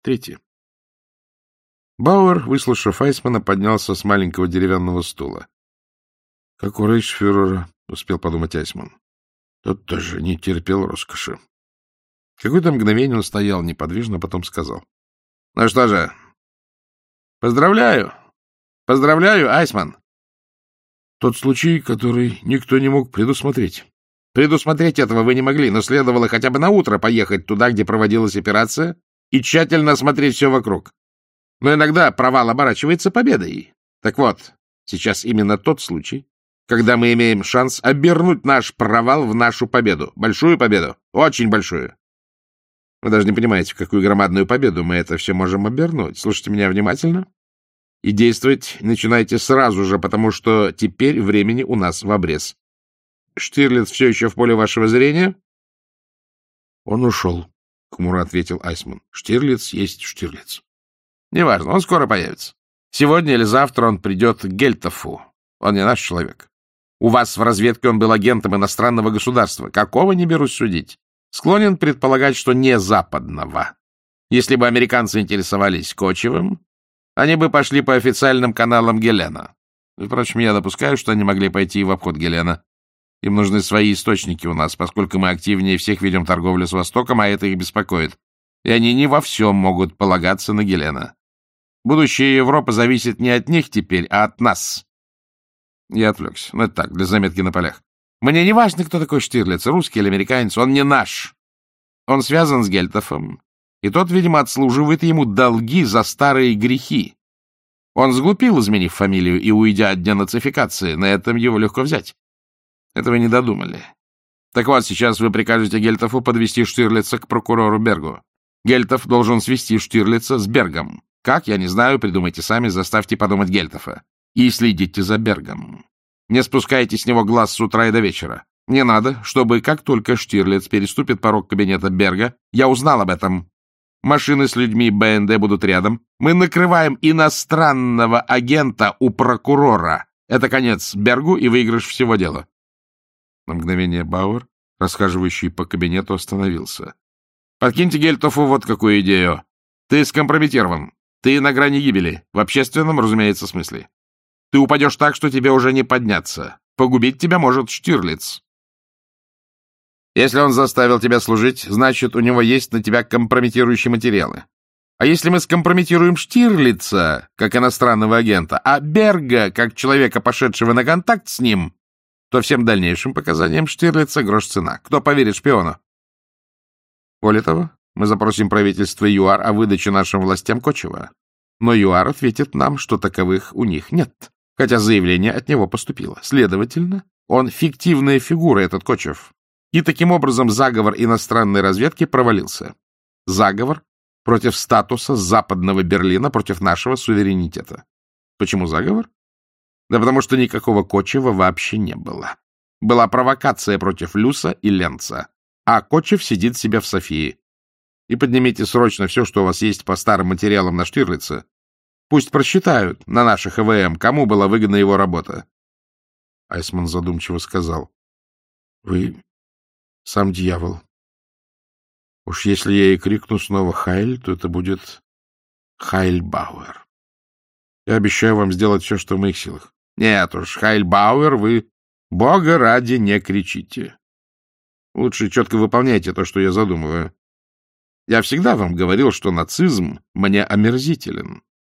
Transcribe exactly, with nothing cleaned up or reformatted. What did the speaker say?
Третье. Бауэр, выслушав Айсмана, поднялся с маленького деревянного стула. — Как у рейхсфюрера, — успел подумать Айсман. Тот тоже не терпел роскоши. Какое-то мгновение он стоял неподвижно, потом сказал. — Ну что же, поздравляю. Поздравляю, Айсман. Тот случай, который никто не мог предусмотреть. Предусмотреть этого вы не могли, но следовало хотя бы на утро поехать туда, где проводилась операция, и тщательно осмотреть все вокруг. Но иногда провал оборачивается победой. Так вот, сейчас именно тот случай, когда мы имеем шанс обернуть наш провал в нашу победу. Большую победу. Очень большую. Вы даже не понимаете, в какую громадную победу мы это все можем обернуть. Слушайте меня внимательно и действовать начинайте сразу же, потому что теперь времени у нас в обрез. Штирлиц все еще в поле вашего зрения? — Он ушел, — хмуро ответил Айсман. — Штирлиц есть Штирлиц. — Неважно, он скоро появится. Сегодня или завтра он придет к Гельтофу. Он не наш человек. У вас в разведке он был агентом иностранного государства. Какого, не берусь судить. Склонен предполагать, что не западного. Если бы американцы интересовались Кочевым, они бы пошли по официальным каналам Гелена. Впрочем, я допускаю, что они могли пойти в обход Гелена. Им нужны свои источники у нас, поскольку мы активнее всех ведем торговлю с Востоком, а это их беспокоит. И они не во всем могут полагаться на Гелена. Будущее Европы зависит не от них теперь, а от нас. Я отвлекся. Ну, это так, для заметки на полях. Мне не важно, кто такой Штирлиц, русский или американец, он не наш. Он связан с Гельтофом, и тот, видимо, отслуживает ему долги за старые грехи. Он сглупил, изменив фамилию и уйдя от денацификации. На этом его легко взять. Этого не додумали. Так вот, сейчас вы прикажете Гельтофу подвести Штирлица к прокурору Бергу. Гельтоф должен свести Штирлица с Бергом. Как, я не знаю, придумайте сами, заставьте подумать Гельтофа. И следите за Бергом. Не спускайте с него глаз с утра и до вечера. Мне надо, чтобы как только Штирлиц переступит порог кабинета Берга, я узнал об этом. Машины с людьми Бэ Эн Дэ будут рядом. Мы накрываем иностранного агента у прокурора. Это конец Бергу и выигрыш всего дела. На мгновение Бауэр, расхаживающий по кабинету, остановился. — Подкиньте Гельтофу вот какую идею. Ты скомпрометирован. Ты на грани гибели. В общественном, разумеется, смысле. Ты упадешь так, что тебе уже не подняться. Погубить тебя может Штирлиц. Если он заставил тебя служить, значит, у него есть на тебя компрометирующие материалы. А если мы скомпрометируем Штирлица, как иностранного агента, а Берга, как человека, пошедшего на контакт с ним, то всем дальнейшим показаниям Штирлица грош цена. Кто поверит шпиону? Более того, мы запросим правительство ЮАР о выдаче нашим властям Кочева. Но ЮАР ответит нам, что таковых у них нет, хотя заявление от него поступило. Следовательно, он фиктивная фигура, этот Кочев. И таким образом заговор иностранной разведки провалился. Заговор против статуса западного Берлина, против нашего суверенитета. Почему заговор? Да потому что никакого Кочева вообще не было. Была провокация против Люса и Ленца, а Кочев сидит себе в Софии. И поднимите срочно все, что у вас есть по старым материалам на Штирлица. Пусть просчитают на наших Э В М, кому была выгодна его работа. Айсман задумчиво сказал. — Вы сам дьявол. Уж если я и крикну снова «Хайль», то это будет «Хайль Бауэр». Я обещаю вам сделать все, что в моих силах. Нет уж, Хайль Бауэр, вы, бога ради, не кричите. Лучше четко выполняйте то, что я задумываю. Я всегда вам говорил, что нацизм мне омерзителен.